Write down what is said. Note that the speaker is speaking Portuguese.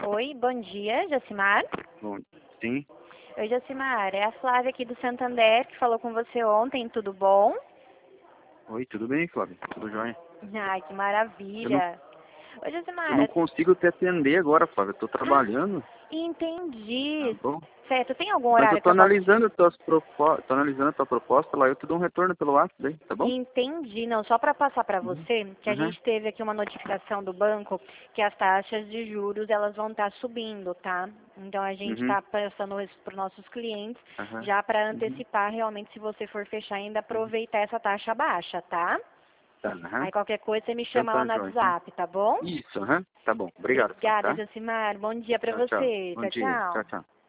Oi, bom dia, Jacimar. Bom, sim. Oi, Jacimar, é a Flávia aqui do Santander que falou com você ontem, tudo bom? Oi, tudo bem, Flávio? Tudo jóia? Ai, que Eu não, maravilha. Oi, eu Jacimar. não consigo te atender agora, Flávio. Eu tô Ah, trabalhando, tá entendi. bom? Certo, tem algum Mas eu horário que tô eu posso... analisando tô analisando a tua proposta lá, eu te dou um retorno pelo WhatsApp, daí, tá bom? Entendi, não, só para passar para Uhum. você, que a Uhum. gente teve aqui uma notificação do banco que as taxas de juros elas vão estar subindo, tá? Então a gente Uhum. está passando isso para os nossos clientes Uhum. já para Uhum. antecipar realmente se você for fechar ainda Uhum. aproveitar essa taxa baixa, tá? Tá, aham. Aí qualquer coisa você me Então chama lá tá no jóia. WhatsApp, tá bom? Isso, aham. Tá bom. Obrigado, Flávio, Obrigada, tá? Jacimar. Bom dia para Tchau, tchau. você. Bom Tchau, dia. tchau. Tchau, tchau.